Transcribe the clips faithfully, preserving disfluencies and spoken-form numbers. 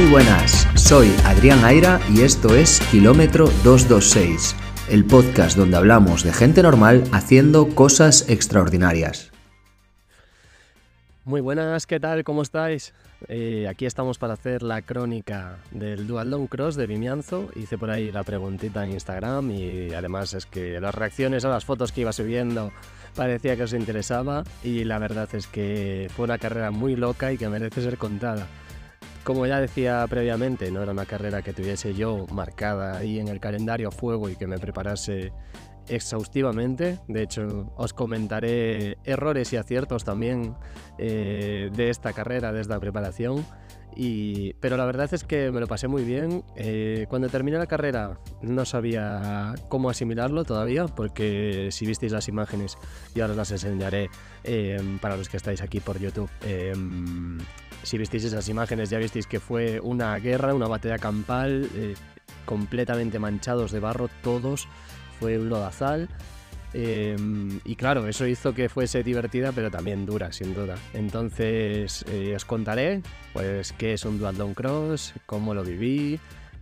Muy buenas, soy Adrián Aira y esto es Kilómetro doscientos veintiséis, el podcast donde hablamos de gente normal haciendo cosas extraordinarias. Muy buenas, ¿qué tal? ¿Cómo estáis? Eh, aquí estamos para hacer la crónica del Duathlon Cross de Vimianzo. Hice por ahí la preguntita en Instagram y además es que las reacciones a las fotos que iba subiendo parecía que os interesaba y la verdad es que fue una carrera muy loca y que merece ser contada. Como ya decía previamente, no era una carrera que tuviese yo marcada ahí en el calendario a fuego y que me preparase exhaustivamente. De hecho, os comentaré errores y aciertos también eh, de esta carrera, de esta preparación. Y, pero la verdad es que me lo pasé muy bien. Eh, cuando terminé la carrera no sabía cómo asimilarlo todavía, porque si visteis las imágenes, y ahora os las enseñaré eh, para los que estáis aquí por YouTube. Eh, si visteis esas imágenes ya visteis que fue una guerra, una batalla campal, eh, completamente manchados de barro todos. Fue un lodazal. Eh, y claro, eso hizo que fuese divertida, pero también dura, sin duda. Entonces eh, os contaré pues qué es un Duathlon Cross, cómo lo viví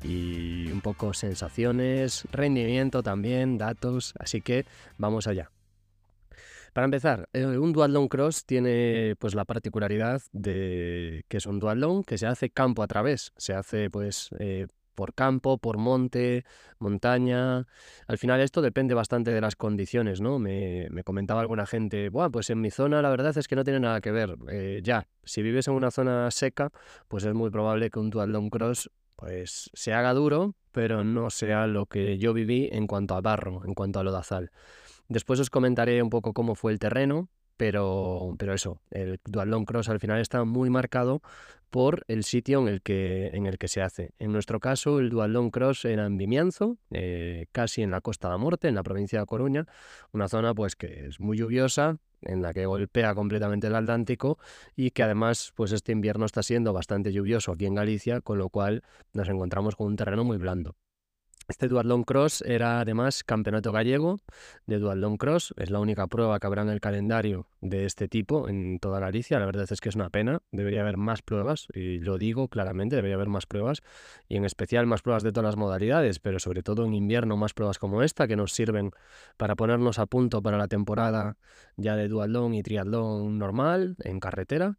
y un poco sensaciones, rendimiento también, datos, así que vamos allá. Para empezar, eh, un Duathlon Cross tiene pues la particularidad de que es un duatlón que se hace campo a través, se hace pues eh, por campo, por monte, montaña. Al final esto depende bastante de las condiciones, ¿no? Me, me comentaba alguna gente, Buah, pues en mi zona la verdad es que no tiene nada que ver. Eh, ya, si vives en una zona seca, pues es muy probable que un Duathlon Cross pues se haga duro, pero no sea lo que yo viví en cuanto a barro, en cuanto a lodazal. Después os comentaré un poco cómo fue el terreno, pero, pero eso, el Duathlon Cross al final está muy marcado por el sitio en el que, en el que se hace. En nuestro caso, el Duathlon Cross era en Vimianzo, eh, casi en la Costa da Morte, en la provincia de Coruña, una zona pues que es muy lluviosa, en la que golpea completamente el Atlántico y que además pues este invierno está siendo bastante lluvioso aquí en Galicia, con lo cual nos encontramos con un terreno muy blando. Este Duathlon Cross era además campeonato gallego de Duathlon Cross. Es la única prueba que habrá en el calendario de este tipo en toda Galicia. La verdad es que es una pena. Debería haber más pruebas y lo digo claramente, debería haber más pruebas y en especial más pruebas de todas las modalidades, pero sobre todo en invierno más pruebas como esta que nos sirven para ponernos a punto para la temporada ya de duatlón y triatlón normal en carretera.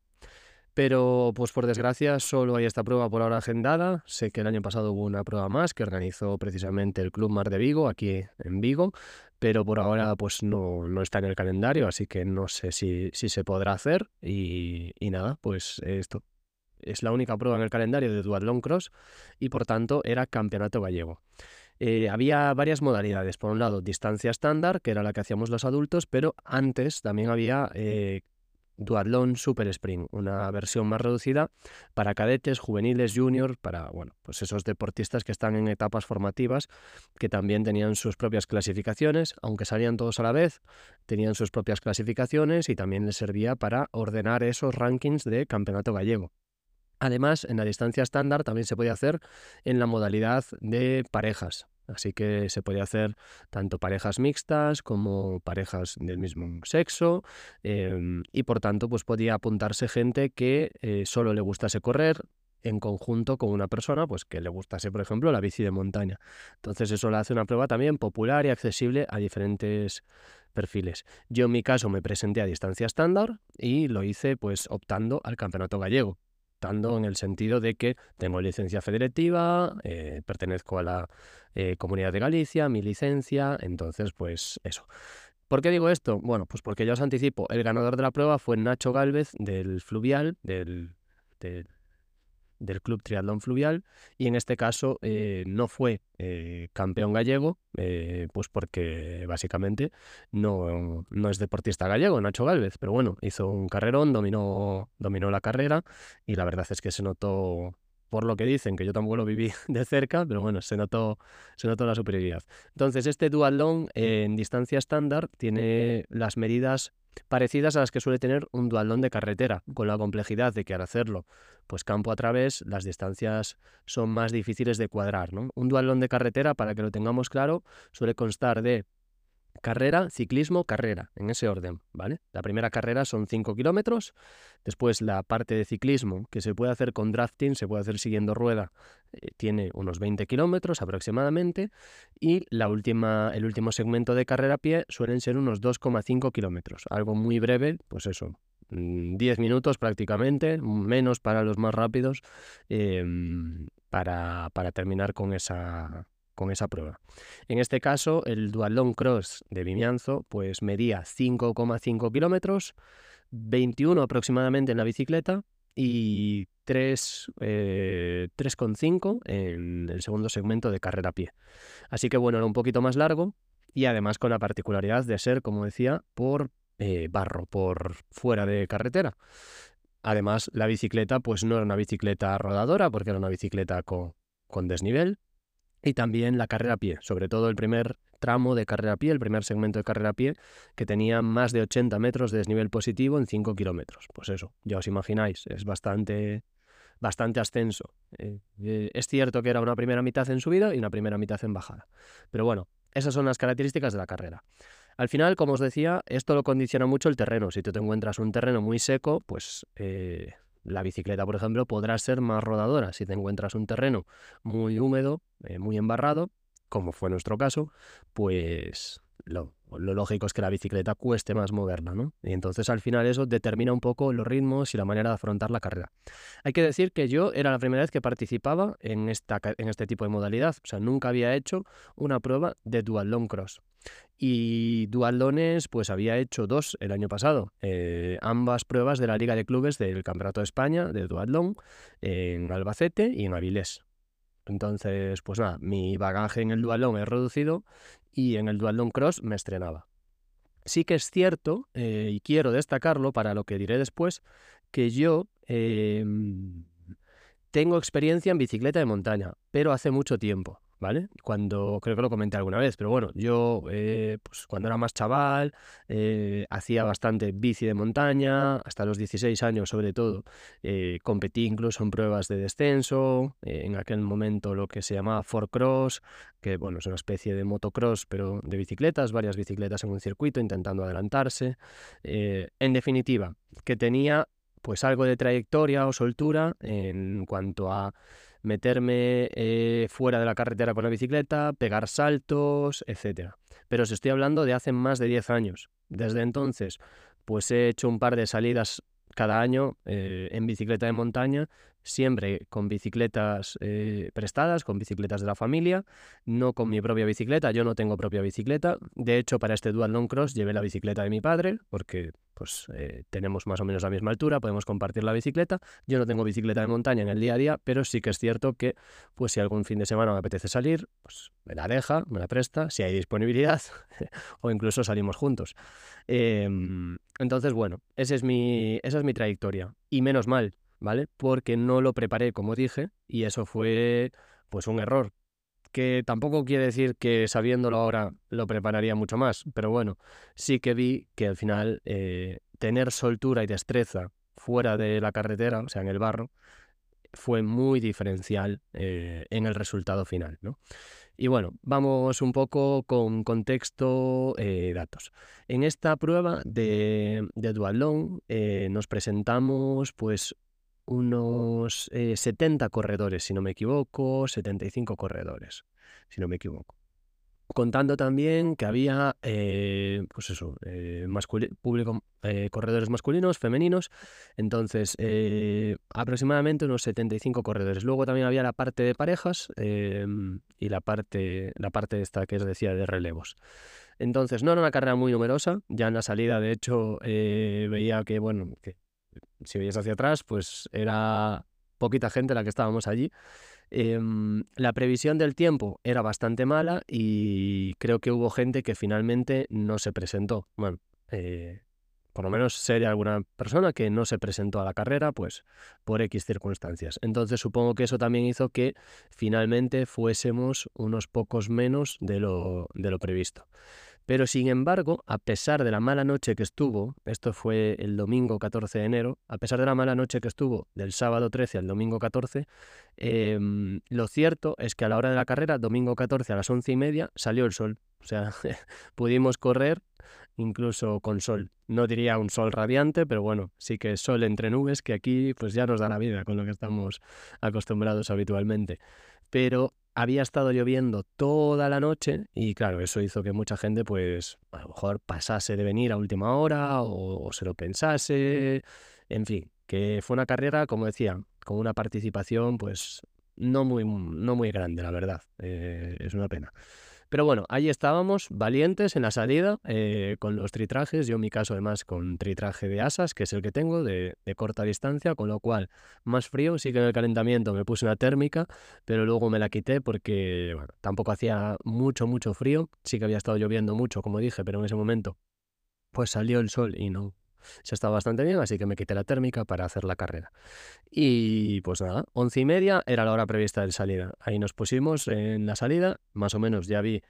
Pero, pues por desgracia, solo hay esta prueba por ahora agendada. Sé que el año pasado hubo una prueba más que organizó precisamente el Club Mar de Vigo, aquí en Vigo, pero por ahora pues no, no está en el calendario, así que no sé si, si se podrá hacer. Y, y nada, pues esto es la única prueba en el calendario de Duathlon Cross y por tanto era campeonato gallego. Eh, había varias modalidades. Por un lado, distancia estándar, que era la que hacíamos los adultos, pero antes también había eh, Duathlon Super Sprint, una versión más reducida para cadetes, juveniles, juniors, para bueno, pues esos deportistas que están en etapas formativas, que también tenían sus propias clasificaciones, aunque salían todos a la vez, tenían sus propias clasificaciones y también les servía para ordenar esos rankings de campeonato gallego. Además, en la distancia estándar también se podía hacer en la modalidad de parejas. Así que se podía hacer tanto parejas mixtas como parejas del mismo sexo eh, y por tanto pues podía apuntarse gente que eh, solo le gustase correr en conjunto con una persona pues que le gustase, por ejemplo, la bici de montaña. Entonces eso le hace una prueba también popular y accesible a diferentes perfiles. Yo en mi caso me presenté a distancia estándar y lo hice pues optando al campeonato gallego. En el sentido de que tengo licencia federativa, eh, pertenezco a la eh, Comunidad de Galicia, mi licencia, entonces pues eso. ¿Por qué digo esto? Bueno, pues porque ya os anticipo, el ganador de la prueba fue Nacho Gálvez del Fluvial, del, del del Club Triatlón Fluvial y en este caso eh, no fue eh, campeón gallego, eh, pues porque básicamente no, no es deportista gallego, Nacho Gálvez, pero bueno, hizo un carrerón, dominó, dominó la carrera y la verdad es que se notó, por lo que dicen, que yo tampoco lo viví de cerca, pero bueno, se notó, se notó la superioridad. Entonces este duatlón eh, en distancia estándar tiene las medidas parecidas a las que suele tener un duatlón de carretera, con la complejidad de que al hacerlo pues campo a través, las distancias son más difíciles de cuadrar, ¿no? Un duatlón de carretera, para que lo tengamos claro, suele constar de carrera, ciclismo, carrera, en ese orden, ¿vale? La primera carrera son cinco kilómetros, después la parte de ciclismo, que se puede hacer con drafting, se puede hacer siguiendo rueda, eh, tiene unos veinte kilómetros aproximadamente, y la última, el último segmento de carrera a pie suelen ser unos dos coma cinco kilómetros, algo muy breve, pues eso, diez minutos prácticamente, menos para los más rápidos, eh, para, para terminar con esa... con esa prueba. En este caso, el Duatlón Cross de Vimianzo pues medía cinco coma cinco kilómetros, veintiuno aproximadamente en la bicicleta y tres coma cinco en el segundo segmento de carrera a pie. Así que bueno, era un poquito más largo y además con la particularidad de ser, como decía, por eh, barro, por fuera de carretera. Además, la bicicleta pues no era una bicicleta rodadora porque era una bicicleta con, con desnivel. Y también la carrera a pie, sobre todo el primer tramo de carrera a pie, el primer segmento de carrera a pie, que tenía más de ochenta metros de desnivel positivo en cinco kilómetros. Pues eso, ya os imagináis, es bastante, bastante ascenso. Eh, eh, es cierto que era una primera mitad en subida y una primera mitad en bajada. Pero bueno, esas son las características de la carrera. Al final, como os decía, esto lo condiciona mucho el terreno. Si tú te encuentras un terreno muy seco, pues... Eh, la bicicleta, por ejemplo, podrá ser más rodadora. Si te encuentras un terreno muy húmedo, eh, muy embarrado, como fue nuestro caso, pues lo, lo lógico es que la bicicleta cueste más moverla, ¿no? Y entonces al final eso determina un poco los ritmos y la manera de afrontar la carrera. Hay que decir que yo era la primera vez que participaba en, esta, en este tipo de modalidad. O sea, nunca había hecho una prueba de duatlón cross. Y duatlones, pues había hecho dos el año pasado, eh, ambas pruebas de la Liga de Clubes del Campeonato de España de duatlón en Albacete y en Avilés. Entonces, pues nada, mi bagaje en el duatlón es reducido y en el duatlón cross me estrenaba. Sí que es cierto, eh, y quiero destacarlo para lo que diré después, que yo eh, tengo experiencia en bicicleta de montaña, pero hace mucho tiempo. ¿Vale? Cuando, creo que lo comenté alguna vez, pero bueno, yo eh, pues cuando era más chaval eh, hacía bastante bici de montaña, hasta los dieciséis años sobre todo, eh, competí incluso en pruebas de descenso, eh, en aquel momento lo que se llamaba four cross, que bueno, es una especie de motocross pero de bicicletas, varias bicicletas en un circuito intentando adelantarse, eh, en definitiva, que tenía pues algo de trayectoria o soltura en cuanto a meterme eh, fuera de la carretera con la bicicleta, pegar saltos, etcétera. Pero os estoy hablando de hace más de diez años. Desde entonces, pues he hecho un par de salidas cada año eh, en bicicleta de montaña, siempre con bicicletas eh, prestadas, con bicicletas de la familia, no con mi propia bicicleta. Yo no tengo propia bicicleta. De hecho, para este duatlón cross llevé la bicicleta de mi padre, porque pues eh, tenemos más o menos la misma altura, podemos compartir la bicicleta. Yo no tengo bicicleta de montaña en el día a día, pero sí que es cierto que pues si algún fin de semana me apetece salir, pues me la deja, me la presta, si hay disponibilidad, o incluso salimos juntos. Eh, entonces, bueno, ese es mi, esa es mi trayectoria. Y menos mal, ¿vale? Porque no lo preparé, como dije, y eso fue pues un error. Que tampoco quiere decir que sabiéndolo ahora lo prepararía mucho más, pero bueno, sí que vi que al final eh, tener soltura y destreza fuera de la carretera, o sea, en el barro, fue muy diferencial eh, en el resultado final, ¿no? Y bueno, vamos un poco con contexto, eh, datos. En esta prueba de, de duatlón eh, nos presentamos pues unos eh, setenta corredores, si no me equivoco, setenta y cinco corredores, si no me equivoco. Contando también que había, eh, pues eso, eh, público, eh, corredores masculinos, femeninos, entonces eh, aproximadamente unos setenta y cinco corredores. Luego también había la parte de parejas eh, y la parte, la parte esta que os decía de relevos. Entonces no era una carrera muy numerosa, ya en la salida de hecho eh, veía que, bueno, que si veías hacia atrás, pues era poquita gente la que estábamos allí. Eh, la previsión del tiempo era bastante mala y creo que hubo gente que finalmente no se presentó. Bueno, eh, por lo menos sé de alguna persona que no se presentó a la carrera, pues por X circunstancias. Entonces supongo que eso también hizo que finalmente fuésemos unos pocos menos de lo, de lo previsto. Pero sin embargo, a pesar de la mala noche que estuvo, esto fue el domingo catorce de enero, a pesar de la mala noche que estuvo del sábado trece al domingo catorce, eh, lo cierto es que a la hora de la carrera, domingo catorce a las once y media, salió el sol. O sea, pudimos correr incluso con sol. No diría un sol radiante, pero bueno, sí que sol entre nubes, que aquí pues ya nos da la vida con lo que estamos acostumbrados habitualmente. Pero había estado lloviendo toda la noche y claro, eso hizo que mucha gente pues a lo mejor pasase de venir a última hora o, o se lo pensase, en fin, que fue una carrera, como decía, con una participación pues no muy, no muy grande, la verdad, eh, es una pena. Pero bueno, ahí estábamos, valientes en la salida, eh, con los tritrajes, yo en mi caso además con tritraje de asas, que es el que tengo, de, de corta distancia, con lo cual más frío, sí que en el calentamiento me puse una térmica, pero luego me la quité porque bueno, tampoco hacía mucho, mucho frío, sí que había estado lloviendo mucho, como dije, pero en ese momento pues salió el sol y no, se estaba bastante bien, así que me quité la térmica para hacer la carrera. Y pues nada, once y media era la hora prevista de salida. Ahí nos pusimos en la salida, más o menos ya vi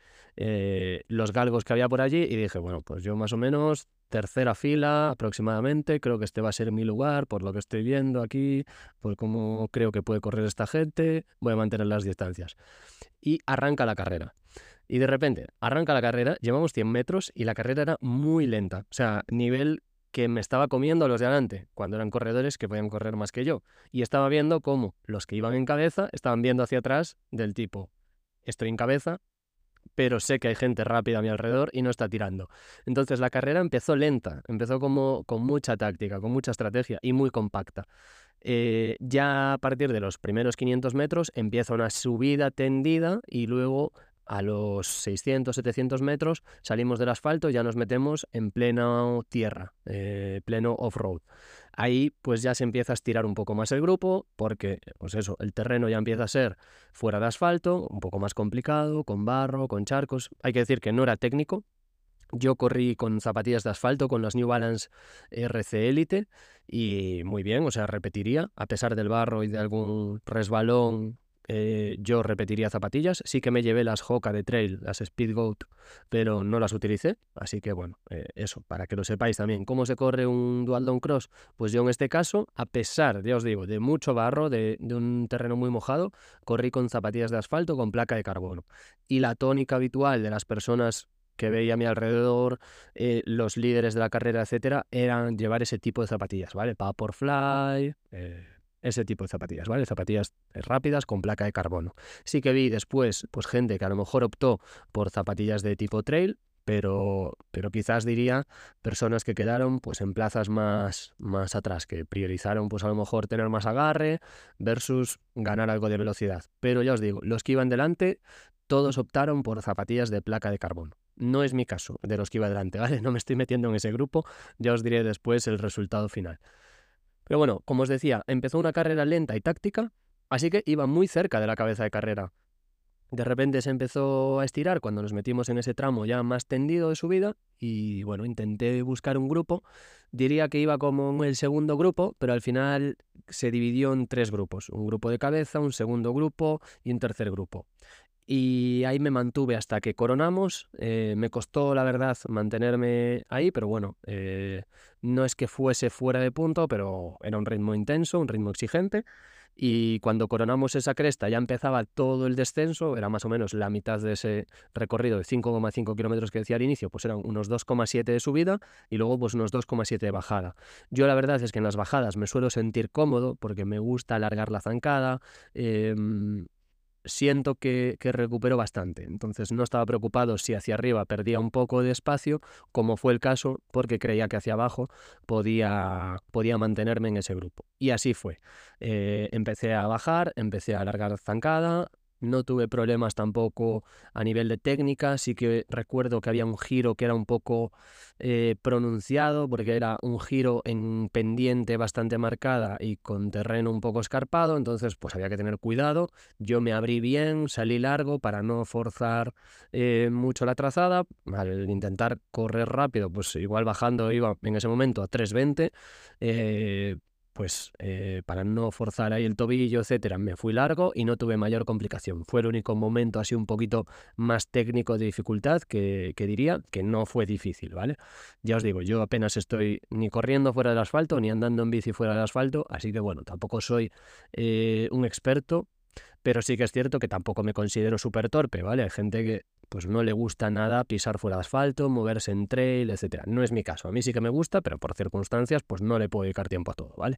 eh, los galgos que había por allí y dije, bueno, pues yo más o menos tercera fila aproximadamente, creo que este va a ser mi lugar, por lo que estoy viendo aquí, por cómo creo que puede correr esta gente, voy a mantener las distancias. Y arranca la carrera. Y de repente, arranca la carrera, llevamos cien metros y la carrera era muy lenta. O sea, nivel que me estaba comiendo a los de adelante, cuando eran corredores que podían correr más que yo. Y estaba viendo cómo los que iban en cabeza estaban viendo hacia atrás del tipo, estoy en cabeza, pero sé que hay gente rápida a mi alrededor y no está tirando. Entonces la carrera empezó lenta, empezó como con mucha táctica, con mucha estrategia y muy compacta. Eh, ya a partir de los primeros quinientos metros empieza una subida tendida y luego a los seiscientos, setecientos metros salimos del asfalto y ya nos metemos en plena tierra, eh, pleno off-road. Ahí pues ya se empieza a estirar un poco más el grupo porque pues eso, el terreno ya empieza a ser fuera de asfalto, un poco más complicado, con barro, con charcos. Hay que decir que no era técnico. Yo corrí con zapatillas de asfalto, con las New Balance R C Elite y muy bien, o sea, repetiría, a pesar del barro y de algún resbalón, eh, yo repetiría zapatillas. Sí que me llevé las Hoka de trail, las Speedgoat, pero no las utilicé, así que bueno, eh, eso, para que lo sepáis también. ¿Cómo se corre un Dualdon Cross? Pues yo en este caso, a pesar, ya os digo, de mucho barro, de, de un terreno muy mojado, corrí con zapatillas de asfalto con placa de carbono. Y la tónica habitual de las personas que veía a mi alrededor, eh, los líderes de la carrera, etcétera, eran llevar ese tipo de zapatillas, ¿vale? Vaporfly, eh, ese tipo de zapatillas, ¿vale? Zapatillas rápidas con placa de carbono. Sí que vi después, pues gente que a lo mejor optó por zapatillas de tipo trail, pero, pero quizás diría personas que quedaron pues en plazas más, más atrás, que priorizaron pues a lo mejor tener más agarre versus ganar algo de velocidad. Pero ya os digo, los que iban delante, todos optaron por zapatillas de placa de carbono. No es mi caso, de los que iba delante, ¿vale? No me estoy metiendo en ese grupo, ya os diré después el resultado final. Pero bueno, como os decía, empezó una carrera lenta y táctica, así que iba muy cerca de la cabeza de carrera. De repente se empezó a estirar cuando nos metimos en ese tramo ya más tendido de subida y bueno, intenté buscar un grupo. Diría que iba como en el segundo grupo, pero al final se dividió en tres grupos. Un grupo de cabeza, un segundo grupo y un tercer grupo. Y ahí me mantuve hasta que coronamos. Eh, me costó, la verdad, mantenerme ahí, pero bueno, eh, no es que fuese fuera de punto, pero era un ritmo intenso, un ritmo exigente. Y cuando coronamos esa cresta ya empezaba todo el descenso, era más o menos la mitad de ese recorrido de cinco coma cinco kilómetros que decía al inicio, pues eran unos dos coma siete de subida y luego pues unos dos coma siete de bajada. Yo la verdad es que en las bajadas me suelo sentir cómodo porque me gusta alargar la zancada, eh, siento que, que recupero bastante, entonces no estaba preocupado si hacia arriba perdía un poco de espacio, como fue el caso, porque creía que hacia abajo podía, podía mantenerme en ese grupo. Y así fue. Eh, empecé a bajar, empecé a alargar zancada, no tuve problemas tampoco a nivel de técnica, sí que recuerdo que había un giro que era un poco eh, pronunciado, porque era un giro en pendiente bastante marcada y con terreno un poco escarpado, entonces pues había que tener cuidado. Yo me abrí bien, salí largo para no forzar eh, mucho la trazada. Al intentar correr rápido, pues igual bajando iba en ese momento a tres veinte, eh, pues eh, para no forzar ahí el tobillo, etcétera, me fui largo y no tuve mayor complicación. Fue el único momento así un poquito más técnico de dificultad que, que diría que no fue difícil, ¿vale? Ya os digo, yo apenas estoy ni corriendo fuera del asfalto, ni andando en bici fuera del asfalto, así que bueno, tampoco soy eh, un experto, pero sí que es cierto que tampoco me considero súper torpe, ¿vale? Hay gente que pues no le gusta nada pisar fuera de asfalto, moverse en trail, etcétera. No es mi caso. A mí sí que me gusta, pero por circunstancias pues no le puedo dedicar tiempo a todo, ¿vale?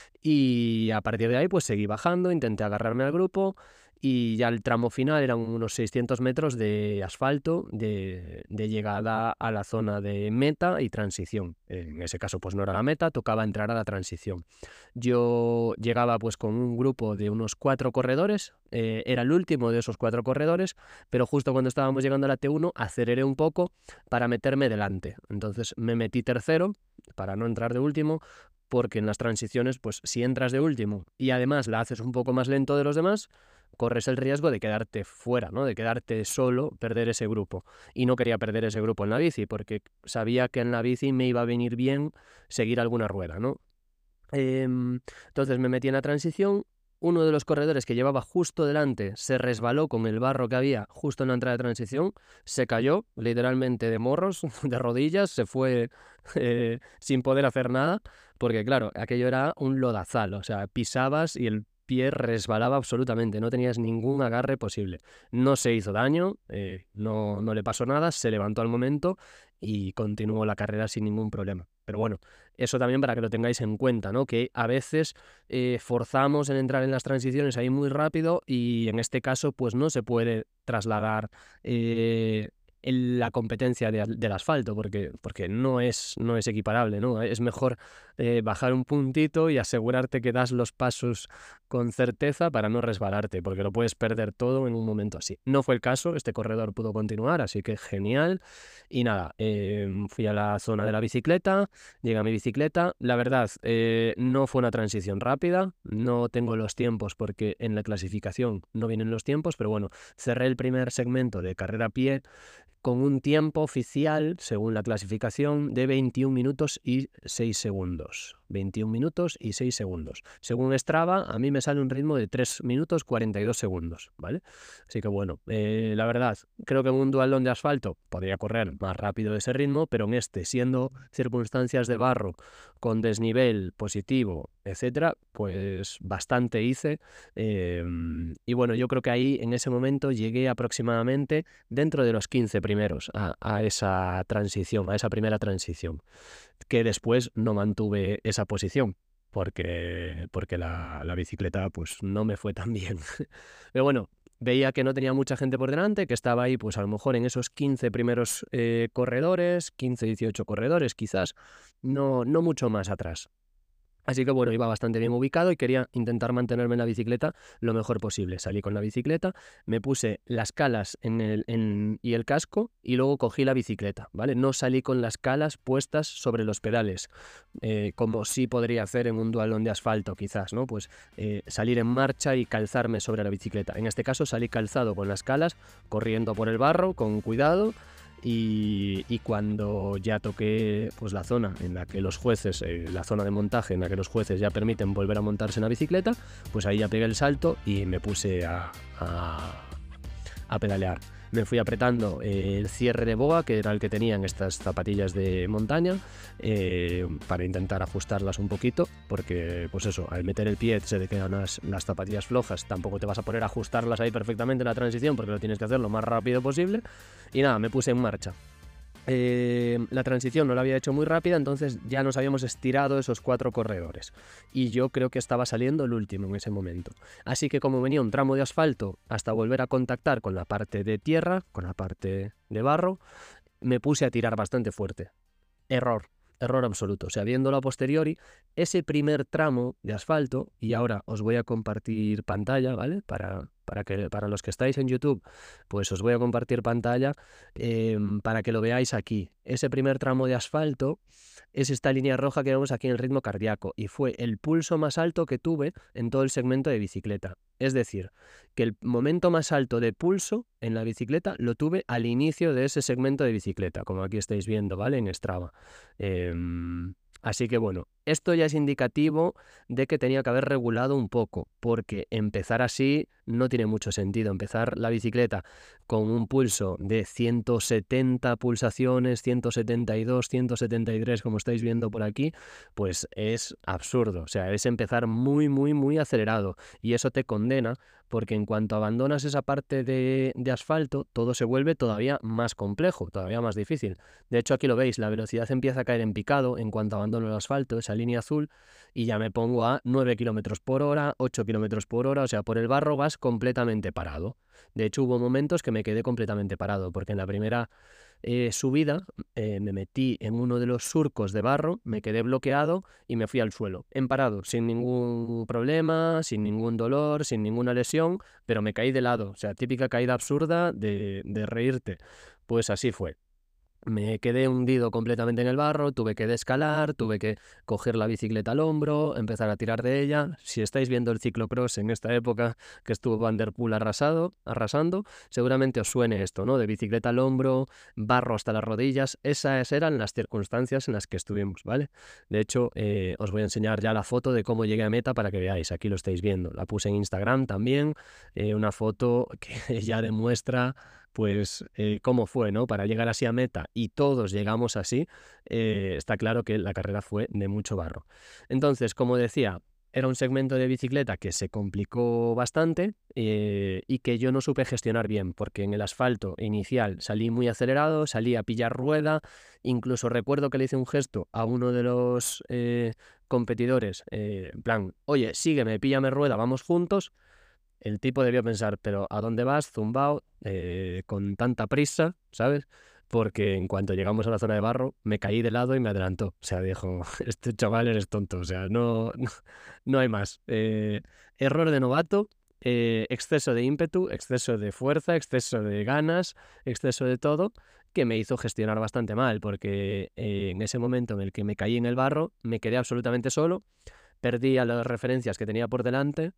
Y a partir de ahí pues seguí bajando, intenté agarrarme al grupo y ya el tramo final eran unos seiscientos metros de asfalto de, de llegada a la zona de meta y transición. En ese caso pues no era la meta, tocaba entrar a la transición. Yo llegaba pues con un grupo de unos cuatro corredores, eh, era el último de esos cuatro corredores, pero justo cuando estábamos llegando a la T uno aceleré un poco para meterme delante. Entonces me metí tercero para no entrar de último, porque en las transiciones, pues si entras de último y además la haces un poco más lento de los demás, corres el riesgo de quedarte fuera, ¿no? De quedarte solo, perder ese grupo. Y no quería perder ese grupo en la bici, porque sabía que en la bici me iba a venir bien seguir alguna rueda, ¿no? Eh, entonces me metí en la transición. Uno de los corredores que llevaba justo delante se resbaló con el barro que había justo en la entrada de transición, se cayó literalmente de morros, de rodillas, se fue eh, sin poder hacer nada, porque claro, aquello era un lodazal, o sea, pisabas y el pie resbalaba absolutamente, no tenías ningún agarre posible. No se hizo daño, eh, no, no le pasó nada, se levantó al momento y continuó la carrera sin ningún problema. Pero bueno, eso también para que lo tengáis en cuenta, ¿no? Que a veces eh, forzamos en entrar en las transiciones ahí muy rápido y en este caso pues no se puede trasladar eh, el, la competencia de, del asfalto porque, porque no, es, no es equiparable, ¿no? Es mejor eh, bajar un puntito y asegurarte que das los pasos con certeza para no resbalarte, porque lo puedes perder todo en un momento así. No fue el caso, este corredor pudo continuar, así que genial. Y nada, eh, fui a la zona de la bicicleta, llegué a mi bicicleta. La verdad, eh, no fue una transición rápida, no tengo los tiempos porque en la clasificación no vienen los tiempos, pero bueno, cerré el primer segmento de carrera a pie con un tiempo oficial, según la clasificación, de veintiún minutos y seis segundos. veintiún minutos y seis segundos. Según Strava, a mí me sale un ritmo de tres minutos cuarenta y dos segundos, ¿vale? Así que bueno, eh, la verdad, creo que en un dualdón de asfalto podría correr más rápido de ese ritmo, pero en este, siendo circunstancias de barro, con desnivel positivo, etcétera, pues bastante hice. Eh, y bueno, yo creo que ahí, en ese momento, llegué aproximadamente dentro de los quince primeros a, a esa transición, a esa primera transición, que después no mantuve esa posición porque, porque la, la bicicleta pues no me fue tan bien. Pero bueno, veía que no tenía mucha gente por delante, que estaba ahí pues a lo mejor en esos quince primeros eh, corredores, quince, dieciocho corredores quizás, no, no mucho más atrás. Así que bueno, iba bastante bien ubicado y quería intentar mantenerme en la bicicleta lo mejor posible. Salí con la bicicleta, me puse las calas en el, en, y el casco y luego cogí la bicicleta, ¿vale? No salí con las calas puestas sobre los pedales, eh, como sí podría hacer en un dualón de asfalto quizás, ¿no? Pues eh, salir en marcha y calzarme sobre la bicicleta. En este caso salí calzado con las calas, corriendo por el barro, con cuidado. Y, y cuando ya toqué pues la zona en la que los jueces, eh, la zona de montaje en la que los jueces ya permiten volver a montarse en la bicicleta, pues ahí ya pegué el salto y me puse a, a, a pedalear. Me fui apretando eh, el cierre de boa, que era el que tenían estas zapatillas de montaña, eh, para intentar ajustarlas un poquito, porque pues eso, al meter el pie se te quedan las, las zapatillas flojas, tampoco te vas a poner a ajustarlas ahí perfectamente en la transición, porque lo tienes que hacer lo más rápido posible. Y nada, me puse en marcha. Eh, la transición no la había hecho muy rápida, entonces ya nos habíamos estirado esos cuatro corredores y yo creo que estaba saliendo el último en ese momento, así que como venía un tramo de asfalto hasta volver a contactar con la parte de tierra, con la parte de barro, me puse a tirar bastante fuerte. Error, error absoluto. O sea, viéndolo a posteriori, ese primer tramo de asfalto, y ahora os voy a compartir pantalla, ¿vale? Para, para, que, para los que estáis en YouTube, pues os voy a compartir pantalla eh, para que lo veáis aquí. Ese primer tramo de asfalto es esta línea roja que vemos aquí en el ritmo cardíaco y fue el pulso más alto que tuve en todo el segmento de bicicleta. Es decir, que el momento más alto de pulso en la bicicleta lo tuve al inicio de ese segmento de bicicleta, como aquí estáis viendo, ¿vale? En Strava. Eh, así que bueno, Esto ya es indicativo de que tenía que haber regulado un poco, porque empezar así no tiene mucho sentido. Empezar la bicicleta con un pulso de ciento setenta pulsaciones, ciento setenta y dos, ciento setenta y tres, como estáis viendo por aquí, pues es absurdo. O sea, es empezar muy, muy, muy acelerado. Y eso te condena, porque en cuanto abandonas esa parte de, de asfalto, todo se vuelve todavía más complejo, todavía más difícil. De hecho, aquí lo veis, la velocidad empieza a caer en picado en cuanto abandono el asfalto, esa línea azul, y ya me pongo a nueve kilómetros por hora, ocho kilómetros por hora, o sea, por el barro vas completamente parado. De hecho, hubo momentos que me quedé completamente parado, porque en la primera eh, subida eh, me metí en uno de los surcos de barro, me quedé bloqueado y me fui al suelo, en parado, sin ningún problema, sin ningún dolor, sin ninguna lesión, pero me caí de lado, o sea, típica caída absurda de, de reírte. Pues así fue. Me quedé hundido completamente en el barro, tuve que descalar, tuve que coger la bicicleta al hombro, empezar a tirar de ella. Si estáis viendo el ciclocross en esta época que estuvo Van der Poel arrasado, arrasando, seguramente os suene esto, ¿no? De bicicleta al hombro, barro hasta las rodillas. Esas eran las circunstancias en las que estuvimos, ¿vale? De hecho, eh, os voy a enseñar ya la foto de cómo llegué a meta para que veáis. Aquí lo estáis viendo. La puse en Instagram también, eh, una foto que ya demuestra pues eh, cómo fue, ¿no? Para llegar así a meta y todos llegamos así, eh, está claro que la carrera fue de mucho barro. Entonces, como decía, era un segmento de bicicleta que se complicó bastante eh, y que yo no supe gestionar bien, porque en el asfalto inicial salí muy acelerado, salí a pillar rueda, incluso recuerdo que le hice un gesto a uno de los eh, competidores, eh, en plan, oye, sígueme, píllame rueda, vamos juntos. El tipo debió pensar, pero ¿a dónde vas, zumbao, eh, con tanta prisa, ¿sabes? Porque en cuanto llegamos a la zona de barro, me caí de lado y me adelantó. O sea, dijo, este chaval eres tonto, o sea, no, no, no hay más. Eh, error de novato, eh, exceso de ímpetu, exceso de fuerza, exceso de ganas, exceso de todo, que me hizo gestionar bastante mal, porque eh, en ese momento en el que me caí en el barro, me quedé absolutamente solo, perdí a las referencias que tenía por delante.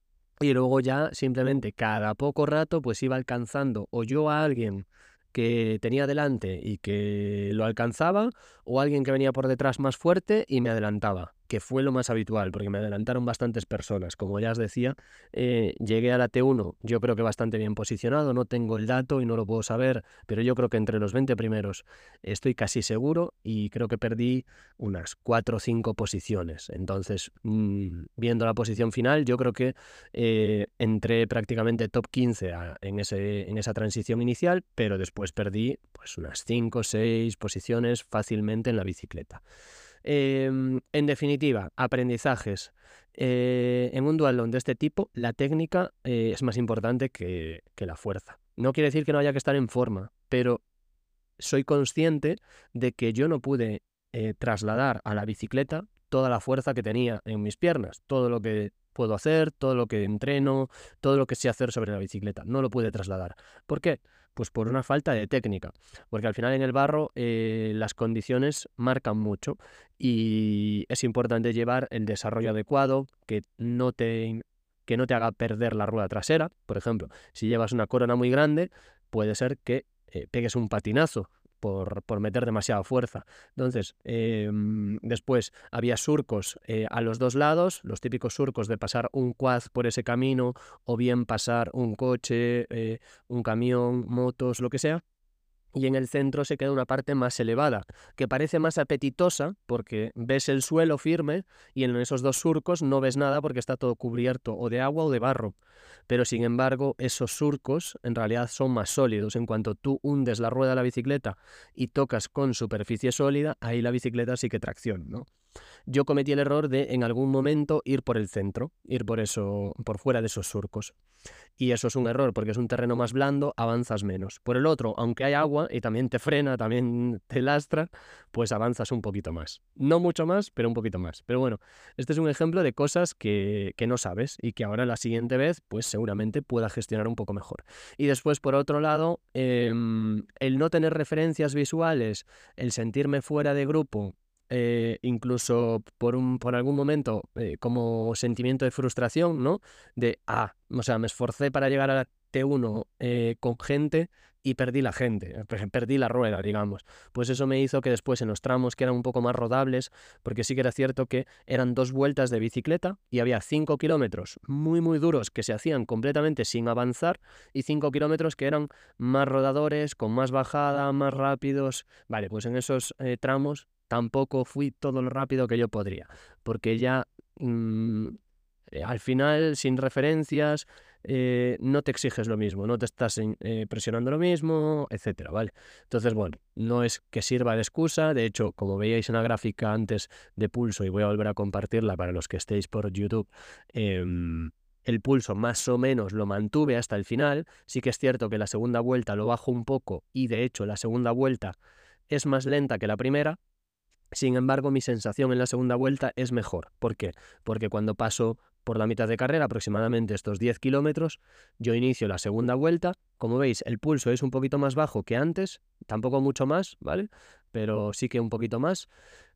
Y luego ya simplemente cada poco rato pues iba alcanzando o yo a alguien que tenía delante y que lo alcanzaba, o alguien que venía por detrás más fuerte y me adelantaba, que fue lo más habitual, porque me adelantaron bastantes personas. Como ya os decía, eh, llegué a la T uno, yo creo que bastante bien posicionado, no tengo el dato y no lo puedo saber, pero yo creo que entre los veinte primeros estoy casi seguro, y creo que perdí unas cuatro o cinco posiciones. Entonces, mmm, viendo la posición final, yo creo que eh, entré prácticamente top quince a, en, ese, en esa transición inicial, pero después perdí pues unas cinco o seis posiciones fácilmente en la bicicleta. Eh, en definitiva, aprendizajes. Eh, en un duatlón de este tipo, la técnica eh, es más importante que, que la fuerza. No quiere decir que no haya que estar en forma, pero soy consciente de que yo no pude eh, trasladar a la bicicleta toda la fuerza que tenía en mis piernas, todo lo que puedo hacer, todo lo que entreno, todo lo que sé hacer sobre la bicicleta. No lo pude trasladar. ¿Por qué? Pues por una falta de técnica, porque al final en el barro eh, las condiciones marcan mucho y es importante llevar el desarrollo adecuado, que no te, que no te haga perder la rueda trasera. Por ejemplo, si llevas una corona muy grande, puede ser que eh, pegues un patinazo por, por meter demasiada fuerza. Entonces, eh, después había surcos eh, a los dos lados, los típicos surcos de pasar un quad por ese camino, o bien pasar un coche, eh, un camión, motos, lo que sea. Y en el centro se queda una parte más elevada, que parece más apetitosa porque ves el suelo firme, y en esos dos surcos no ves nada porque está todo cubierto o de agua o de barro. Pero sin embargo, esos surcos en realidad son más sólidos. En cuanto tú hundes la rueda de la bicicleta y tocas con superficie sólida, ahí la bicicleta sí que tracciona, ¿no? Yo cometí el error de en algún momento ir por el centro, ir por eso, por fuera de esos surcos. Y eso es un error, porque es un terreno más blando, avanzas menos. Por el otro, aunque hay agua y también te frena, también te lastra, pues avanzas un poquito más. No mucho más, pero un poquito más. Pero bueno, este es un ejemplo de cosas que, que no sabes y que ahora la siguiente vez, pues seguramente pueda gestionar un poco mejor. Y después, por otro lado, eh, el no tener referencias visuales, el sentirme fuera de grupo, eh, incluso por, un, por algún momento eh, como sentimiento de frustración, ¿no? De, ah, o sea, me esforcé para llegar a la T uno eh, con gente y perdí la gente, perdí la rueda, digamos. Pues eso me hizo que después en los tramos que eran un poco más rodables, porque sí que era cierto que eran dos vueltas de bicicleta y había cinco kilómetros muy muy duros que se hacían completamente sin avanzar y cinco kilómetros que eran más rodadores, con más bajada, más rápidos. Vale, pues en esos eh, tramos tampoco fui todo lo rápido que yo podría, porque ya mmm, eh, al final, sin referencias, eh, no te exiges lo mismo, no te estás eh, presionando lo mismo, etcétera, ¿vale? Entonces, bueno, no es que sirva de excusa, de hecho, como veíais en la gráfica antes de pulso, y voy a volver a compartirla para los que estéis por YouTube, eh, el pulso más o menos lo mantuve hasta el final. Sí que es cierto que la segunda vuelta lo bajo un poco y de hecho la segunda vuelta es más lenta que la primera. Sin embargo, mi sensación en la segunda vuelta es mejor. ¿Por qué? Porque cuando paso por la mitad de carrera, aproximadamente estos diez kilómetros, yo inicio la segunda vuelta. Como veis, el pulso es un poquito más bajo que antes, tampoco mucho más, ¿vale? Pero sí que un poquito más.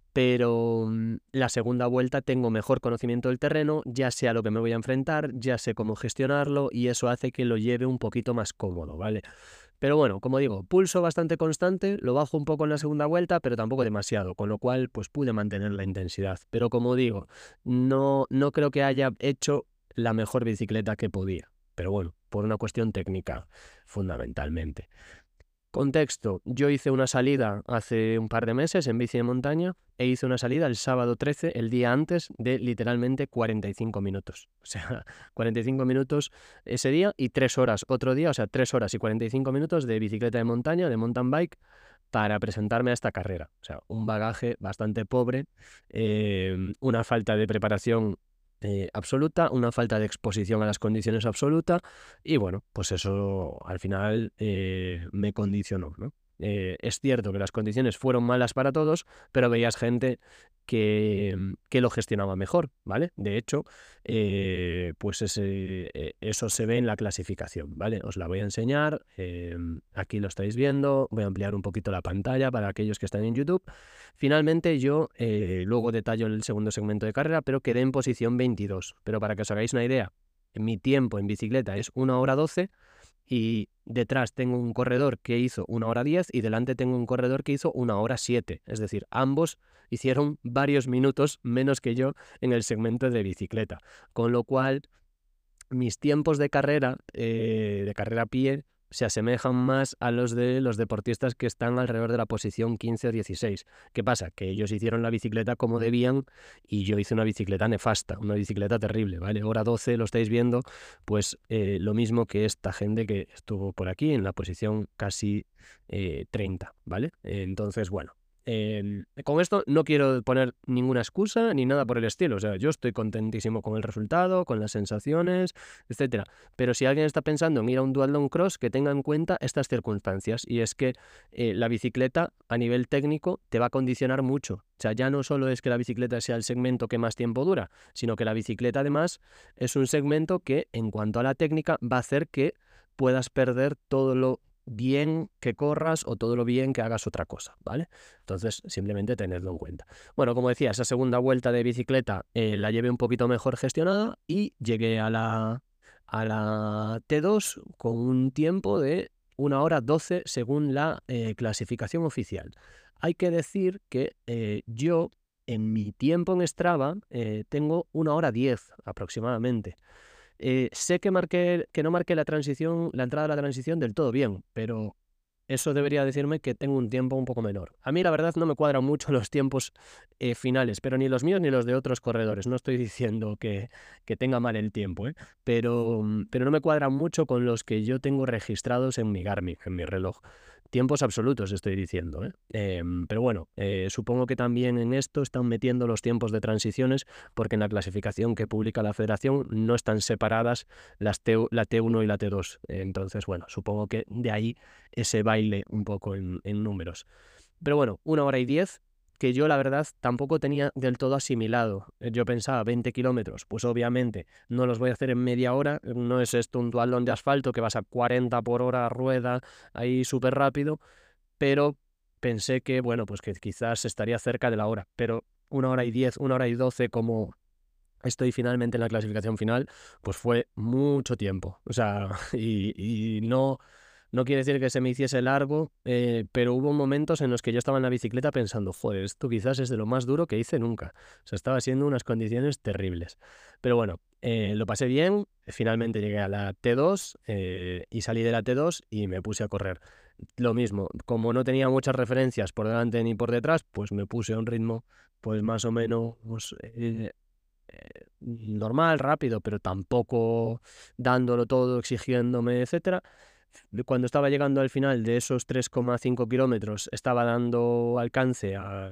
Pero mmm, la segunda vuelta tengo mejor conocimiento del terreno, ya sé a lo que me voy a enfrentar, ya sé cómo gestionarlo y eso hace que lo lleve un poquito más cómodo, ¿vale? Pero bueno, como digo, pulso bastante constante, lo bajo un poco en la segunda vuelta, pero tampoco demasiado, con lo cual pues pude mantener la intensidad. Pero como digo, no, no creo que haya hecho la mejor bicicleta que podía. Pero bueno, por una cuestión técnica, fundamentalmente. Contexto, yo hice una salida hace un par de meses en bici de montaña e hice una salida el sábado trece, el día antes, de literalmente cuarenta y cinco minutos. O sea, cuarenta y cinco minutos ese día y tres horas otro día, o sea, tres horas y cuarenta y cinco minutos de bicicleta de montaña, de mountain bike, para presentarme a esta carrera. O sea, un bagaje bastante pobre, eh, una falta de preparación Eh, absoluta, una falta de exposición a las condiciones absoluta y bueno, pues eso al final eh, me condicionó, ¿no? Eh, es cierto que las condiciones fueron malas para todos, pero veías gente que, que lo gestionaba mejor, ¿vale? De hecho, eh, pues ese, eh, eso se ve en la clasificación, ¿vale? Os la voy a enseñar, eh, aquí lo estáis viendo, voy a ampliar un poquito la pantalla para aquellos que están en YouTube. Finalmente yo, eh, luego detallo el segundo segmento de carrera, pero quedé en posición veintidós, pero para que os hagáis una idea, mi tiempo en bicicleta es una hora doce y detrás tengo un corredor que hizo una hora diez y delante tengo un corredor que hizo una hora siete. Es decir, ambos hicieron varios minutos menos que yo en el segmento de bicicleta. Con lo cual, mis tiempos de carrera, eh, de carrera a pie, se asemejan más a los de los deportistas que están alrededor de la posición quince o dieciséis. ¿Qué pasa? Que ellos hicieron la bicicleta como debían y yo hice una bicicleta nefasta, una bicicleta terrible, ¿vale? Hora doce, lo estáis viendo, pues eh, lo mismo que esta gente que estuvo por aquí en la posición casi eh, treinta, ¿vale? Entonces, bueno. Eh, con esto no quiero poner ninguna excusa ni nada por el estilo, o sea, yo estoy contentísimo con el resultado, con las sensaciones, etcétera. Pero si alguien está pensando en ir a un dualdón cross, que tenga en cuenta estas circunstancias, y es que eh, la bicicleta a nivel técnico te va a condicionar mucho. O sea, ya no solo es que la bicicleta sea el segmento que más tiempo dura, sino que la bicicleta además es un segmento que en cuanto a la técnica va a hacer que puedas perder todo lo bien que corras o todo lo bien que hagas otra cosa, ¿vale? Entonces, simplemente tenedlo en cuenta. Bueno, como decía, esa segunda vuelta de bicicleta eh, la llevé un poquito mejor gestionada y llegué a la, a la T dos con un tiempo de una hora doce según la eh, clasificación oficial. Hay que decir que eh, yo, en mi tiempo en Strava, eh, tengo una hora diez aproximadamente. Eh, sé que marqué, que no marqué la transición, la entrada de la transición del todo bien, pero eso debería decirme que tengo un tiempo un poco menor. A mí la verdad no me cuadran mucho los tiempos eh, finales, pero ni los míos ni los de otros corredores. No estoy diciendo que, que tenga mal el tiempo, ¿eh? pero, pero no me cuadran mucho con los que yo tengo registrados en mi Garmin, en mi reloj. Tiempos absolutos estoy diciendo, ¿eh? Eh, pero bueno, eh, supongo que también en esto están metiendo los tiempos de transiciones porque en la clasificación que publica la federación no están separadas las T, la T uno y la T dos. Entonces, bueno, supongo que de ahí ese baile un poco en, en números. Pero bueno, una hora y diez, que yo la verdad tampoco tenía del todo asimilado. Yo pensaba veinte kilómetros, pues obviamente no los voy a hacer en media hora, no es esto un dualdón de asfalto que vas a cuarenta por hora rueda ahí súper rápido, pero pensé que, bueno, pues que quizás estaría cerca de la hora, pero una hora y diez, una hora y doce como estoy finalmente en la clasificación final, pues fue mucho tiempo. O sea, y, y no, no quiere decir que se me hiciese largo, eh, pero hubo momentos en los que yo estaba en la bicicleta pensando, joder, esto quizás es de lo más duro que hice nunca. O sea, estaba siendo unas condiciones terribles. Pero bueno, eh, lo pasé bien, finalmente llegué a la T dos eh, y salí de la T dos y me puse a correr. Lo mismo, como no tenía muchas referencias por delante ni por detrás, pues me puse a un ritmo pues más o menos eh, eh, normal, rápido, pero tampoco dándolo todo, exigiéndome, etcétera. Cuando estaba llegando al final de esos tres coma cinco kilómetros, estaba dando alcance al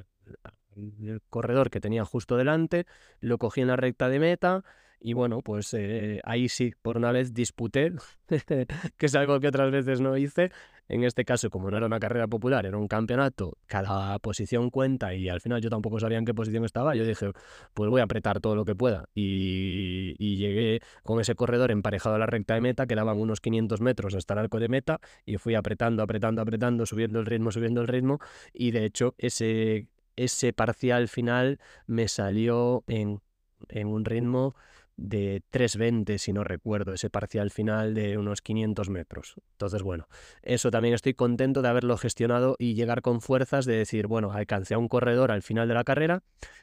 corredor que tenía justo delante, lo cogí en la recta de meta y bueno, pues eh, ahí sí, por una vez disputé, que es algo que otras veces no hice. En este caso, como no era una carrera popular, era un campeonato, cada posición cuenta y al final yo tampoco sabía en qué posición estaba. Yo dije, pues voy a apretar todo lo que pueda. Y, y llegué con ese corredor emparejado a la recta de meta, quedaban unos quinientos metros hasta el arco de meta y fui apretando, apretando, apretando, subiendo el ritmo, subiendo el ritmo. Y de hecho, ese, ese parcial final me salió en, en un ritmo de tres veinte, si no recuerdo, ese parcial final de unos quinientos metros. Entonces, bueno, eso también estoy contento de haberlo gestionado y llegar con fuerzas de decir, bueno, alcancé a un corredor al final de la carrera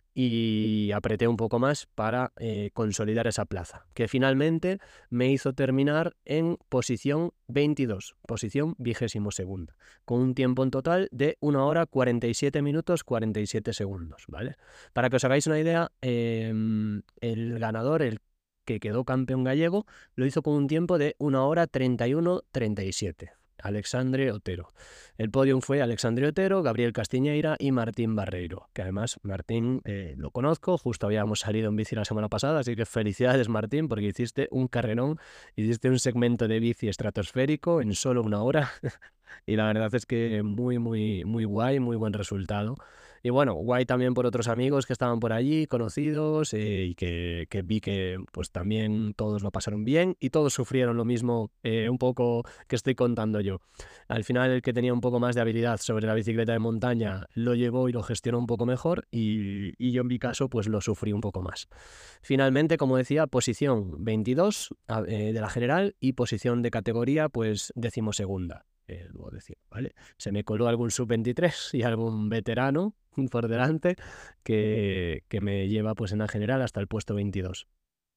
y apreté un poco más para eh, consolidar esa plaza, que finalmente me hizo terminar en posición veintidós, posición vigésimo segunda, con un tiempo en total de una hora cuarenta y siete minutos cuarenta y siete segundos, ¿vale? Para que os hagáis una idea, eh, el ganador, el que quedó campeón gallego, lo hizo con un tiempo de una hora treinta y uno treinta y siete. Alexandre Otero. El podium fue Alexandre Otero, Gabriel Castiñeira y Martín Barreiro, que además Martín eh, lo conozco, justo habíamos salido en bici la semana pasada, así que felicidades Martín, porque hiciste un carrerón, hiciste un segmento de bici estratosférico en solo una hora y la verdad es que muy, muy, muy guay, muy buen resultado. Y bueno, guay también por otros amigos que estaban por allí, conocidos, eh, y que, que vi que pues también todos lo pasaron bien y todos sufrieron lo mismo eh, un poco que estoy contando yo. Al final el que tenía un poco más de habilidad sobre la bicicleta de montaña lo llevó y lo gestionó un poco mejor y, y yo en mi caso pues lo sufrí un poco más. Finalmente, como decía, posición veintidós eh, de la general y posición de categoría pues decimosegunda. Eh, debo decir, ¿vale? Se me coló algún sub veintitrés y algún veterano por delante que, que me lleva pues en la general hasta el puesto veintidós.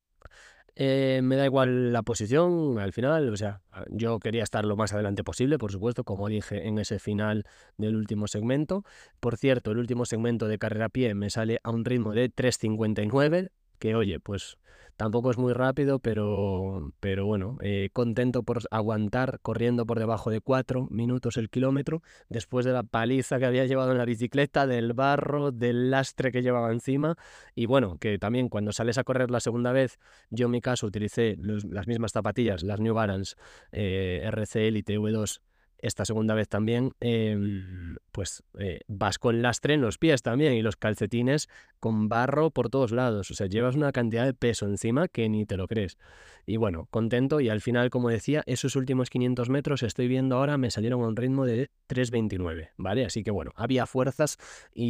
Eh, me da igual la posición al final, o sea, yo quería estar lo más adelante posible, por supuesto, como dije en ese final del último segmento. Por cierto, el último segmento de carrera a pie me sale a un ritmo de tres cincuenta y nueve, que oye, pues tampoco es muy rápido, pero, pero bueno, eh, contento por aguantar corriendo por debajo de cuatro minutos el kilómetro, después de la paliza que había llevado en la bicicleta, del barro, del lastre que llevaba encima. Y bueno, que también cuando sales a correr la segunda vez, yo en mi caso utilicé los, las mismas zapatillas, las New Balance eh, R C Elite V dos, esta segunda vez también, eh, pues eh, vas con lastre en los pies también y los calcetines con barro por todos lados. O sea, llevas una cantidad de peso encima que ni te lo crees. Y bueno, contento, y al final, como decía, esos últimos quinientos metros, estoy viendo ahora, me salieron a un ritmo de tres veintinueve, ¿vale? Así que bueno, había fuerzas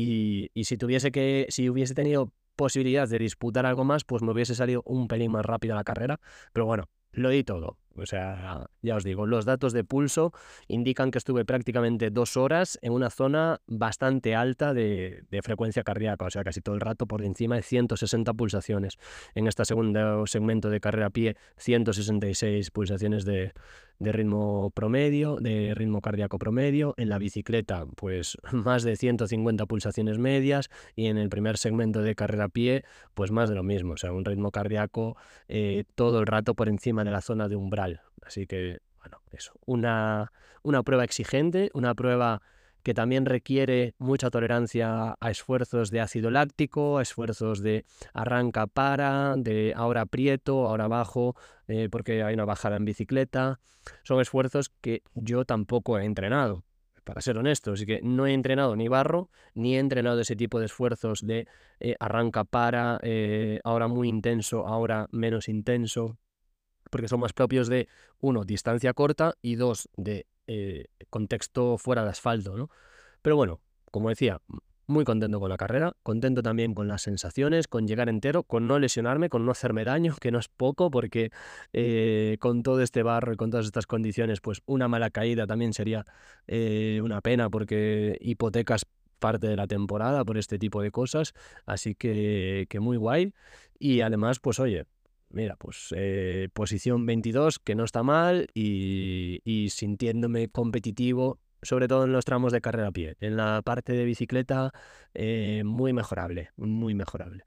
y, y si tuviese que, si hubiese tenido posibilidad de disputar algo más, pues me hubiese salido un pelín más rápida la carrera, pero bueno, lo di todo. O sea, ya os digo, los datos de pulso indican que estuve prácticamente dos horas en una zona bastante alta de, de frecuencia cardíaca, o sea, casi todo el rato por encima de ciento sesenta pulsaciones. En este segundo segmento de carrera a pie, ciento sesenta y seis pulsaciones de, de ritmo promedio, de ritmo cardíaco promedio. En la bicicleta, pues más de ciento cincuenta pulsaciones medias, y en el primer segmento de carrera a pie, pues más de lo mismo, o sea, un ritmo cardíaco eh, todo el rato por encima de la zona de umbral. Así que, bueno, eso, una, una prueba exigente, una prueba que también requiere mucha tolerancia a esfuerzos de ácido láctico, a esfuerzos de arranca para, de ahora aprieto, ahora bajo, eh, porque hay una bajada en bicicleta. Son esfuerzos que yo tampoco he entrenado, para ser honesto, así que no he entrenado ni barro, ni he entrenado ese tipo de esfuerzos de eh, arranca para, eh, ahora muy intenso, ahora menos intenso, porque son más propios de, uno, distancia corta y dos, de eh, contexto fuera de asfalto, ¿no? Pero bueno, como decía, muy contento con la carrera, contento también con las sensaciones, con llegar entero, con no lesionarme, con no hacerme daño, que no es poco, porque eh, con todo este barro y con todas estas condiciones, pues una mala caída también sería eh, una pena, porque hipotecas parte de la temporada por este tipo de cosas, así que, que muy guay. Y además, pues oye, mira, pues eh, posición veintidós, que no está mal, y, y sintiéndome competitivo, sobre todo en los tramos de carrera a pie. En la parte de bicicleta, eh, muy mejorable, muy mejorable.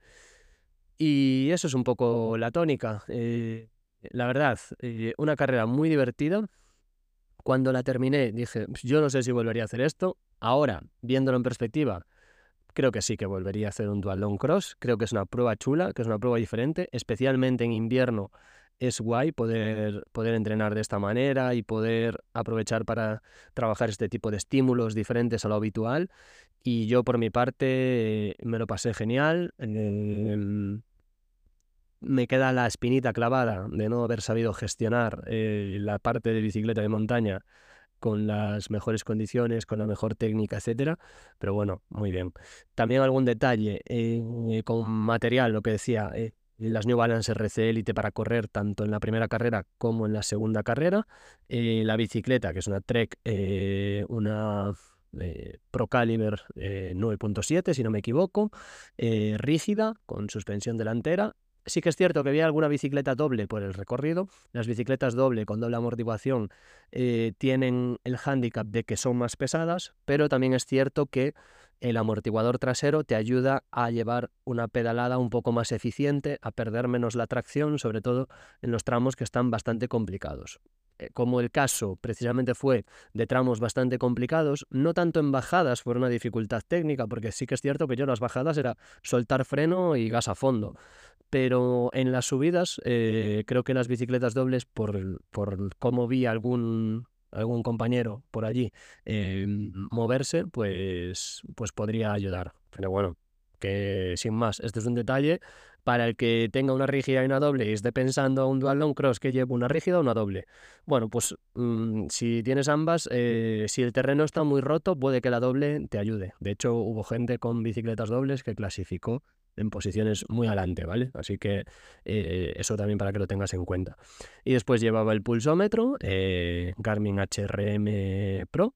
Y eso es un poco la tónica. Eh, la verdad, eh, una carrera muy divertida. Cuando la terminé dije, yo no sé si volvería a hacer esto. Ahora, viéndolo en perspectiva, creo que sí que volvería a hacer un duatlón cross. Creo que es una prueba chula, que es una prueba diferente, especialmente en invierno. Es guay poder, poder entrenar de esta manera y poder aprovechar para trabajar este tipo de estímulos diferentes a lo habitual. Y yo por mi parte eh, me lo pasé genial. Eh, me queda la espinita clavada de no haber sabido gestionar eh, la parte de bicicleta de montaña con las mejores condiciones, con la mejor técnica, etcétera. Pero bueno, muy bien. También algún detalle eh, con material, lo que decía, eh, las New Balance R C Elite para correr tanto en la primera carrera como en la segunda carrera. Eh, la bicicleta, que es una Trek, eh, una eh, Pro Caliber eh, nueve punto siete, si no me equivoco, eh, rígida, con suspensión delantera. Sí que es cierto que había alguna bicicleta doble por el recorrido. Las bicicletas doble con doble amortiguación eh, tienen el hándicap de que son más pesadas, pero también es cierto que el amortiguador trasero te ayuda a llevar una pedalada un poco más eficiente, a perder menos la tracción, sobre todo en los tramos que están bastante complicados. Como el caso precisamente fue de tramos bastante complicados, no tanto en bajadas por una dificultad técnica, porque sí que es cierto que yo las bajadas era soltar freno y gas a fondo, pero en las subidas eh, creo que las bicicletas dobles, por, por cómo vi algún, algún compañero por allí eh, moverse, pues, pues podría ayudar. Pero bueno, que sin más, este es un detalle para el que tenga una rígida y una doble y esté pensando a un dual cross que lleve una rígida o una doble. Bueno, pues mmm, si tienes ambas, eh, si el terreno está muy roto, puede que la doble te ayude. De hecho, hubo gente con bicicletas dobles que clasificó en posiciones muy adelante, ¿vale? Así que eh, eso también para que lo tengas en cuenta. Y después llevaba el pulsómetro, eh, Garmin H R M Pro,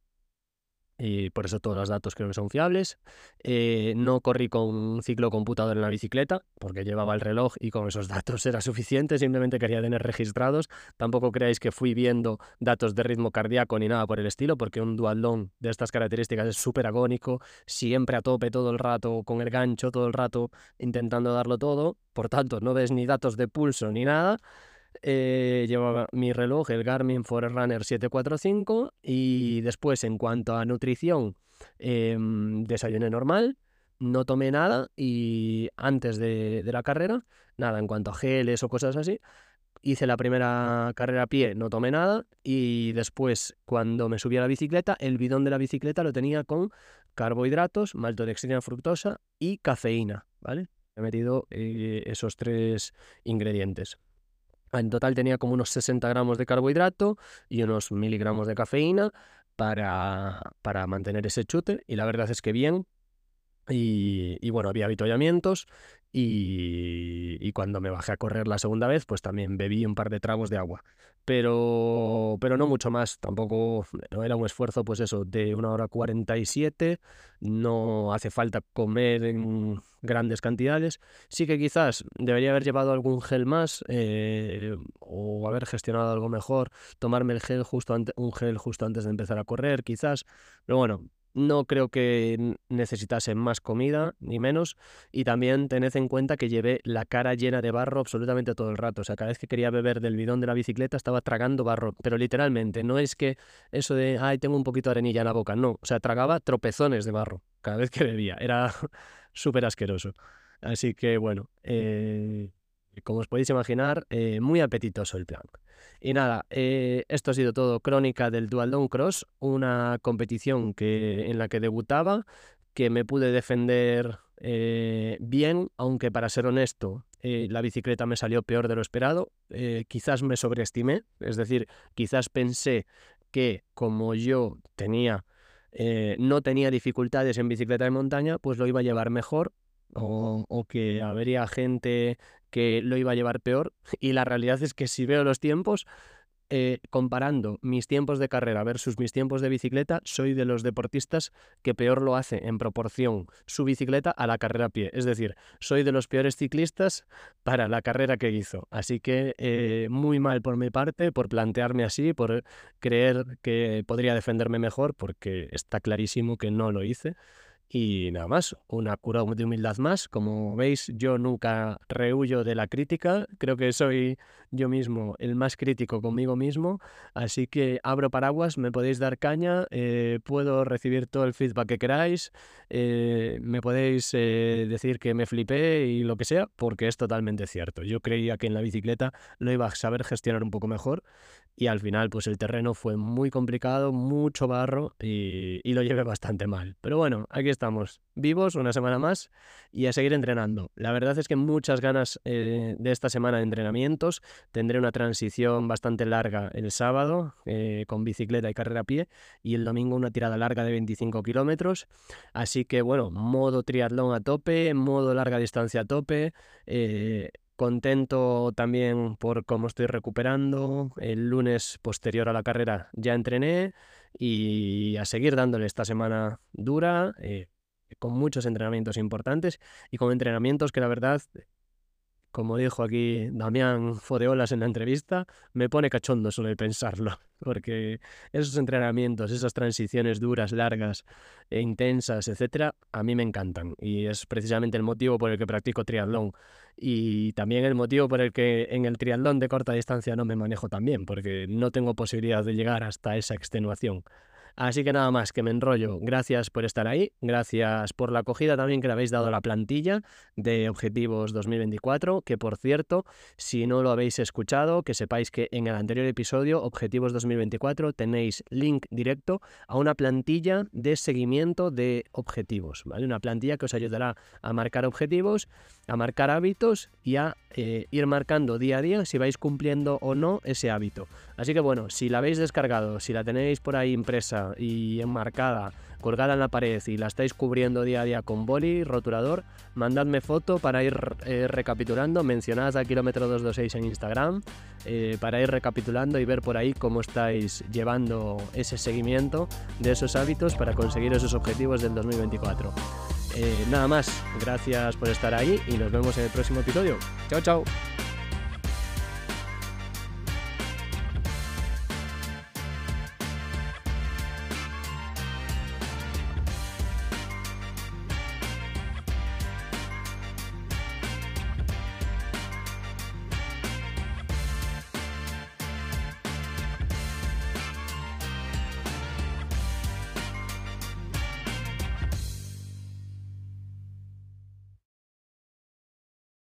y por eso todos los datos creo que son fiables. Eh, no corrí con un ciclo computador en la bicicleta, porque llevaba el reloj y con esos datos era suficiente, simplemente quería tener registrados. Tampoco creáis que fui viendo datos de ritmo cardíaco ni nada por el estilo, porque un duatlón de estas características es súper agónico, siempre a tope todo el rato, con el gancho todo el rato, intentando darlo todo. Por tanto, no ves ni datos de pulso ni nada. Eh, llevaba mi reloj, el Garmin Forerunner siete cuatro cinco, y después en cuanto a nutrición, eh, desayuné normal, no tomé nada, y antes de, de la carrera, nada, en cuanto a geles o cosas así, hice la primera carrera a pie, no tomé nada, y después cuando me subí a la bicicleta, el bidón de la bicicleta lo tenía con carbohidratos, maltodextrina fructosa y cafeína, ¿vale? He metido eh, esos tres ingredientes. En total tenía como unos sesenta gramos de carbohidrato y unos miligramos de cafeína para, para mantener ese chute, y la verdad es que bien. Y, y bueno, había avituallamientos, y, y cuando me bajé a correr la segunda vez, pues también bebí un par de tragos de agua. Pero, pero no mucho más, tampoco no era un esfuerzo, pues eso, de una hora cuarenta y siete, no hace falta comer en grandes cantidades. Sí que quizás debería haber llevado algún gel más eh, o haber gestionado algo mejor, tomarme el gel justo ante, un gel justo antes de empezar a correr, quizás, pero bueno. No creo que necesitase más comida, ni menos, y también tened en cuenta que llevé la cara llena de barro absolutamente todo el rato. O sea, cada vez que quería beber del bidón de la bicicleta estaba tragando barro, pero literalmente, no es que eso de, ay, tengo un poquito de arenilla en la boca, no, o sea, tragaba tropezones de barro cada vez que bebía, era súper asqueroso. Así que bueno, eh, como os podéis imaginar, eh, muy apetitoso el plan. Y nada, eh, esto ha sido todo crónica del Duathlon Cross, una competición que, en la que debutaba, que me pude defender eh, bien, aunque para ser honesto, eh, la bicicleta me salió peor de lo esperado. Eh, quizás me sobreestimé, es decir, quizás pensé que como yo tenía eh, no tenía dificultades en bicicleta de montaña, pues lo iba a llevar mejor, o, o que habría gente que lo iba a llevar peor. Y la realidad es que si veo los tiempos, eh, comparando mis tiempos de carrera versus mis tiempos de bicicleta, soy de los deportistas que peor lo hace en proporción su bicicleta a la carrera a pie. Es decir, soy de los peores ciclistas para la carrera que hizo. Así que eh, muy mal por mi parte, por plantearme así, por creer que podría defenderme mejor, porque está clarísimo que no lo hice. Y nada más, una cura de humildad más. Como veis, yo nunca rehuyo de la crítica. Creo que soy yo mismo el más crítico conmigo mismo. Así que abro paraguas, me podéis dar caña, eh, puedo recibir todo el feedback que queráis, eh, me podéis eh, decir que me flipé y lo que sea, porque es totalmente cierto. Yo creía que en la bicicleta lo iba a saber gestionar un poco mejor. Y al final, pues el terreno fue muy complicado, mucho barro y, y lo llevé bastante mal. Pero bueno, aquí estamos, vivos una semana más y a seguir entrenando. La verdad es que muchas ganas eh, de esta semana de entrenamientos. Tendré una transición bastante larga el sábado eh, con bicicleta y carrera a pie, y el domingo una tirada larga de veinticinco kilómetros. Así que bueno, modo triatlón a tope, modo larga distancia a tope. Eh, Contento también por cómo estoy recuperando. El lunes posterior a la carrera ya entrené y a seguir dándole esta semana dura, eh, con muchos entrenamientos importantes y con entrenamientos que la verdad, como dijo aquí Damián Fodeolas en la entrevista, me pone cachondo solo de pensarlo, porque esos entrenamientos, esas transiciones duras, largas e intensas, etcétera, a mí me encantan y es precisamente el motivo por el que practico triatlón. Y también el motivo por el que en el triatlón de corta distancia no me manejo tan bien, porque no tengo posibilidad de llegar hasta esa extenuación. Así que nada más, que me enrollo. Gracias por estar ahí, gracias por la acogida también que le habéis dado a la plantilla de Objetivos dos mil veinticuatro, que por cierto, si no lo habéis escuchado, que sepáis que en el anterior episodio, Objetivos dos mil veinticuatro, tenéis link directo a una plantilla de seguimiento de objetivos, ¿vale? Una plantilla que os ayudará a marcar objetivos, a marcar hábitos y a eh, ir marcando día a día si vais cumpliendo o no ese hábito. Así que bueno, si la habéis descargado, si la tenéis por ahí impresa y enmarcada, colgada en la pared y la estáis cubriendo día a día con boli, rotulador, mandadme foto para ir eh, recapitulando, mencionad a kilómetro doscientos veintiséis en Instagram eh, para ir recapitulando y ver por ahí cómo estáis llevando ese seguimiento de esos hábitos para conseguir esos objetivos del dos mil veinticuatro. Eh, nada más, gracias por estar ahí y nos vemos en el próximo episodio. Chao, chao.